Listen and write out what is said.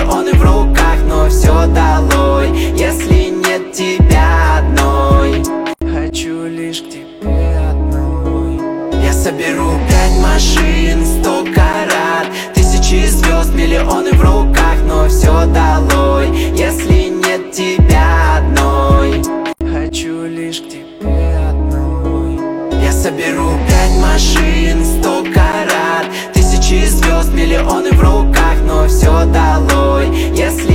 миллионы в руках, но все долой, если нет тебя одной. Хочу лишь к тебе одной. Я соберу 5 машин, 100 карат, тысячи звезд, миллионы в руках, но все долой, если нет тебя одной. Хочу лишь к тебе одной. Я соберу 5 машин, 100 карат, тысячи звезд, миллионы в руках, но все долой, если